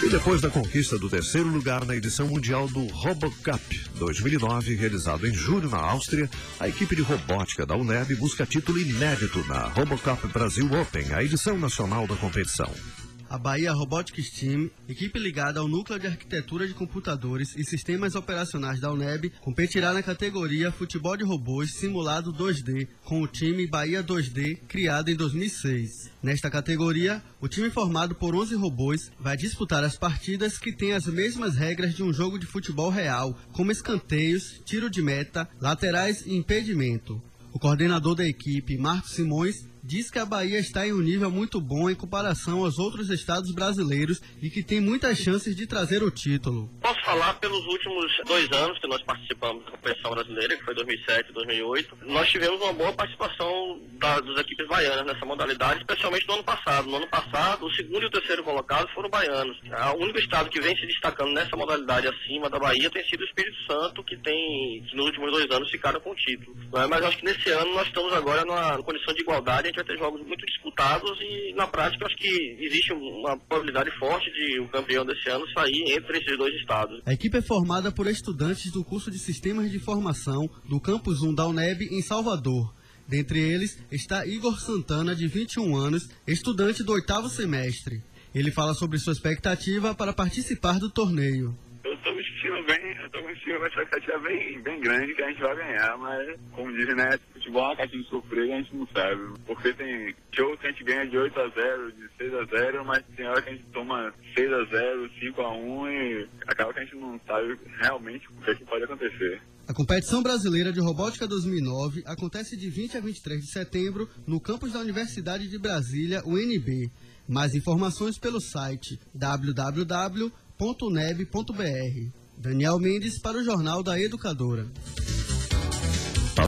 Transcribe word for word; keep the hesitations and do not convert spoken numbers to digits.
E depois da conquista do terceiro lugar na edição mundial do RoboCup dois mil e nove, realizado em julho na Áustria, a equipe de robótica da UNEB busca título inédito na RoboCup Brasil Open, a edição nacional da competição. A Bahia Robotics Team, equipe ligada ao Núcleo de Arquitetura de Computadores e Sistemas Operacionais da UNEB, competirá na categoria Futebol de Robôs Simulado dois D, com o time Bahia dois D, criado em dois mil e seis. Nesta categoria, o time formado por onze robôs vai disputar as partidas que têm as mesmas regras de um jogo de futebol real, como escanteios, tiro de meta, laterais e impedimento. O coordenador da equipe, Marcos Simões, diz que a Bahia está em um nível muito bom em comparação aos outros estados brasileiros e que tem muitas chances de trazer o título. Posso falar pelos últimos dois anos que nós participamos da competição brasileira, que foi dois mil e sete e dois mil e oito, nós tivemos uma boa participação da, das equipes baianas nessa modalidade, especialmente no ano passado. No ano passado, o segundo e o terceiro colocados foram baianos. O único estado que vem se destacando nessa modalidade acima da Bahia tem sido o Espírito Santo, que tem, que nos últimos dois anos ficaram com o título. Mas acho que nesse ano nós estamos agora numa condição de igualdade. A gente vai ter jogos muito disputados e, na prática, acho que existe uma probabilidade forte de o campeão desse ano sair entre esses dois estados. A equipe é formada por estudantes do curso de Sistemas de Informação do Campus um da UNEB em Salvador. Dentre eles está Igor Santana, de vinte e um anos, estudante do oitavo semestre. Ele fala sobre sua expectativa para participar do torneio. Eu estou me sentindo bem, eu estou me sentindo uma expectativa bem, bem grande que a gente vai ganhar, mas, como dizem, né, futebol é uma caixinha de surpresa, a gente não sabe. Porque tem jogo que a gente ganha de oito a zero, de seis a zero, mas tem hora que a gente toma seis a zero, cinco a um e acaba que a gente não sabe realmente o que, é que pode acontecer. A competição brasileira de robótica dois mil e nove acontece de vinte a vinte e três de setembro no campus da Universidade de Brasília, U N B. Mais informações pelo site w w w ponto uneb ponto b r. Daniel Mendes para o Jornal da Educadora.